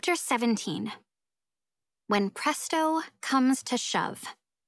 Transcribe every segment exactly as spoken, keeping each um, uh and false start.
Chapter seventeen. When Presto Comes to Shove.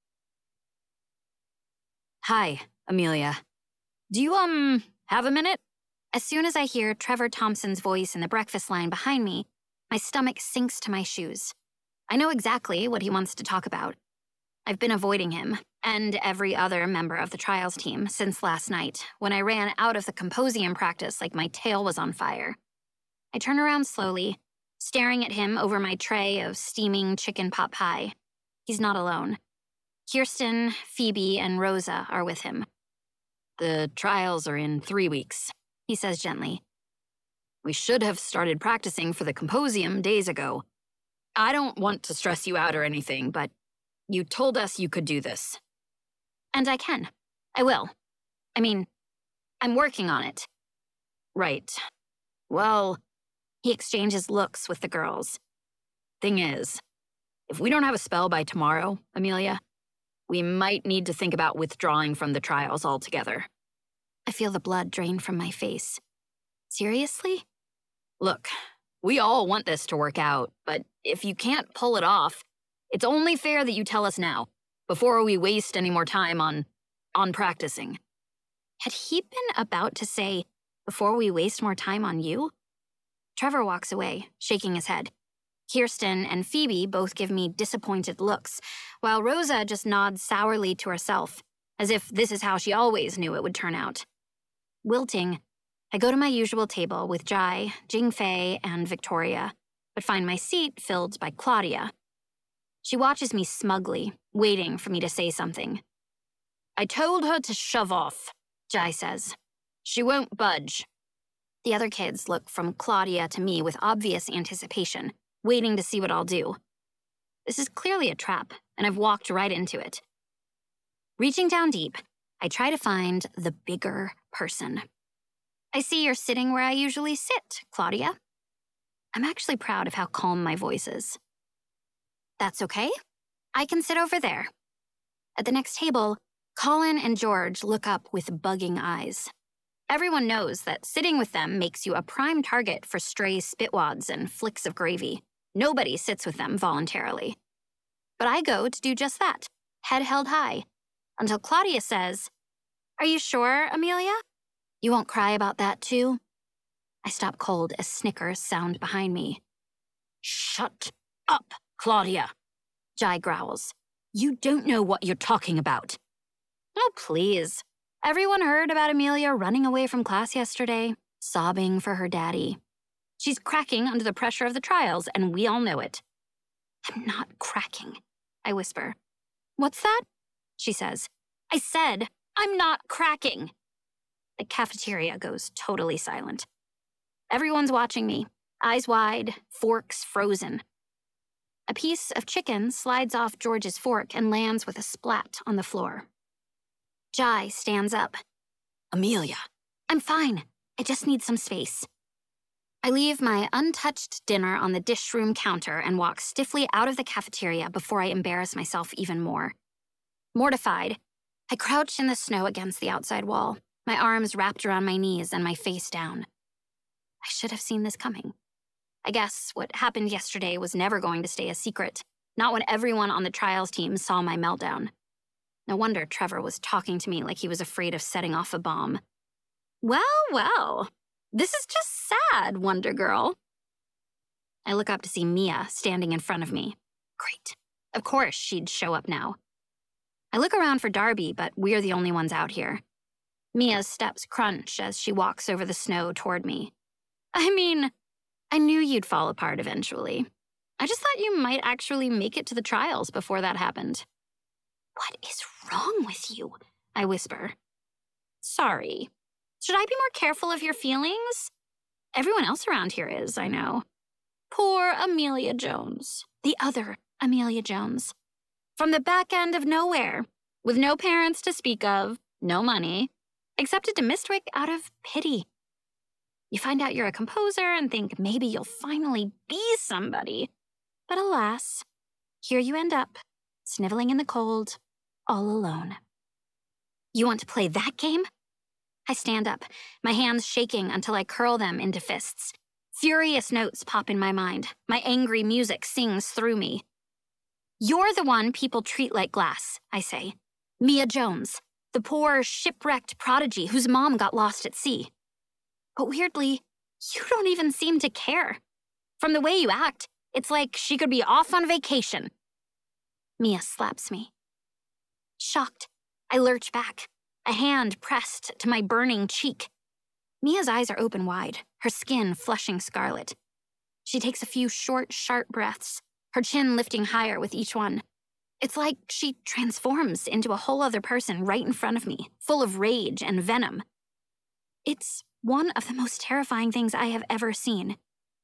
Hi, Amelia. Do you, um, have a minute? As soon as I hear Trevor Thompson's voice in the breakfast line behind me, my stomach sinks to my shoes. I know exactly what he wants to talk about. I've been avoiding him, and every other member of the trials team, since last night, when I ran out of the Composium practice like my tail was on fire. I turn around slowly, staring at him over my tray of steaming chicken pot pie. He's not alone. Kirsten, Phoebe, and Rosa are with him. The trials are in three weeks, he says gently. We should have started practicing for the Composium days ago. I don't want to stress you out or anything, but you told us you could do this. And I can. I will. I mean, I'm working on it. Right. Well, he exchanges looks with the girls. Thing is, if we don't have a spell by tomorrow, Amelia, we might need to think about withdrawing from the trials altogether. I feel the blood drain from my face. Seriously? Look, we all want this to work out, but if you can't pull it off, it's only fair that you tell us now, before we waste any more time on, on practicing. Had he been about to say, before we waste more time on you? Trevor walks away, shaking his head. Kirsten and Phoebe both give me disappointed looks, while Rosa just nods sourly to herself, as if this is how she always knew it would turn out. Wilting, I go to my usual table with Jai, Jingfei, and Victoria, but find my seat filled by Claudia. She watches me smugly, waiting for me to say something. I told her to shove off, Jai says. She won't budge. The other kids look from Claudia to me with obvious anticipation, waiting to see what I'll do. This is clearly a trap, and I've walked right into it. Reaching down deep, I try to find the bigger person. I see you're sitting where I usually sit, Claudia. I'm actually proud of how calm my voice is. That's okay. I can sit over there. At the next table, Colin and George look up with bugging eyes. Everyone knows that sitting with them makes you a prime target for stray spitwads and flicks of gravy. Nobody sits with them voluntarily. But I go to do just that, head held high, until Claudia says, "Are you sure, Amelia? You won't cry about that too?" I stop cold as snickers sound behind me. "Shut up, Claudia," Jai growls. "You don't know what you're talking about." Oh, please. Everyone heard about Amelia running away from class yesterday, sobbing for her daddy. She's cracking under the pressure of the trials, and we all know it. I'm not cracking, I whisper. What's that? She says. I said, I'm not cracking. The cafeteria goes totally silent. Everyone's watching me, eyes wide, forks frozen. A piece of chicken slides off George's fork and lands with a splat on the floor. Jai stands up. Amelia. I'm fine. I just need some space. I leave my untouched dinner on the dish room counter and walk stiffly out of the cafeteria before I embarrass myself even more. Mortified, I crouch in the snow against the outside wall, my arms wrapped around my knees and my face down. I should have seen this coming. I guess what happened yesterday was never going to stay a secret, not when everyone on the trials team saw my meltdown. No wonder Trevor was talking to me like he was afraid of setting off a bomb. Well, well, this is just sad, Wonder Girl. I look up to see Mia standing in front of me. Great. Of course she'd show up now. I look around for Darby, but we're the only ones out here. Mia's steps crunch as she walks over the snow toward me. I mean, I knew you'd fall apart eventually. I just thought you might actually make it to the trials before that happened. What is wrong with you? I whisper. Sorry. Should I be more careful of your feelings? Everyone else around here is, I know. Poor Amelia Jones. The other Amelia Jones. From the back end of nowhere, with no parents to speak of, no money, accepted to Mistwick out of pity. You find out you're a composer and think maybe you'll finally be somebody. But alas, here you end up, sniveling in the cold, all alone. You want to play that game? I stand up, my hands shaking until I curl them into fists. Furious notes pop in my mind. My angry music sings through me. You're the one people treat like glass, I say. Mia Jones, the poor, shipwrecked prodigy whose mom got lost at sea. But weirdly, you don't even seem to care. From the way you act, it's like she could be off on vacation. Mia slaps me. Shocked, I lurch back, a hand pressed to my burning cheek. Mia's eyes are open wide, her skin flushing scarlet. She takes a few short, sharp breaths, her chin lifting higher with each one. It's like she transforms into a whole other person right in front of me, full of rage and venom. It's one of the most terrifying things I have ever seen.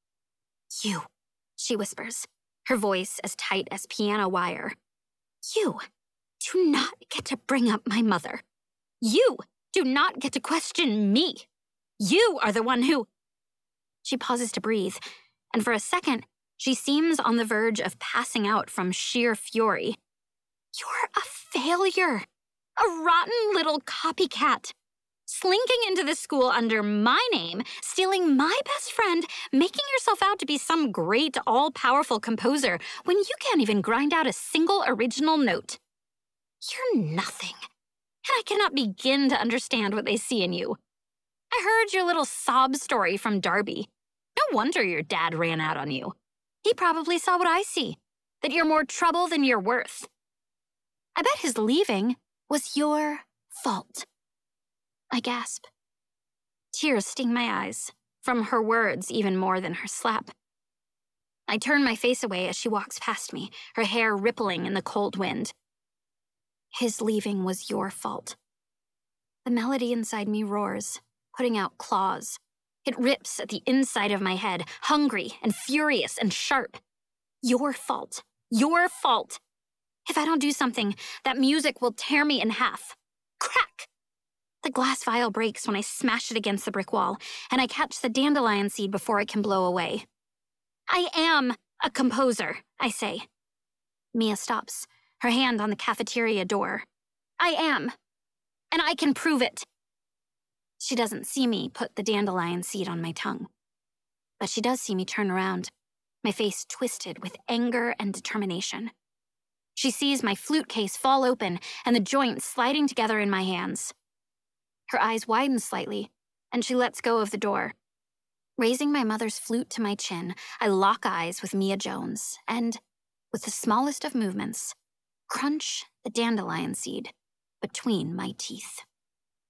You, she whispers, her voice as tight as piano wire. You do not get to bring up my mother. You do not get to question me. You are the one who... She pauses to breathe, and for a second, she seems on the verge of passing out from sheer fury. You're a failure. A rotten little copycat. Slinking into the school under my name, stealing my best friend, making yourself out to be some great, all-powerful composer when you can't even grind out a single original note. You're nothing, and I cannot begin to understand what they see in you. I heard your little sob story from Darby. No wonder your dad ran out on you. He probably saw what I see, that you're more trouble than you're worth. I bet his leaving was your fault. I gasp. Tears sting my eyes, from her words even more than her slap. I turn my face away as she walks past me, her hair rippling in the cold wind. His leaving was your fault. The melody inside me roars, putting out claws. It rips at the inside of my head, hungry and furious and sharp. Your fault. Your fault. If I don't do something, that music will tear me in half. Crack! The glass vial breaks when I smash it against the brick wall, and I catch the dandelion seed before it can blow away. I am a composer, I say. Mia stops, her hand on the cafeteria door. I am, and I can prove it. She doesn't see me put the dandelion seed on my tongue. But she does see me turn around, my face twisted with anger and determination. She sees my flute case fall open and the joints sliding together in my hands. Her eyes widen slightly, and she lets go of the door. Raising my mother's flute to my chin, I lock eyes with Mia Jones and, with the smallest of movements, crunch the dandelion seed between my teeth.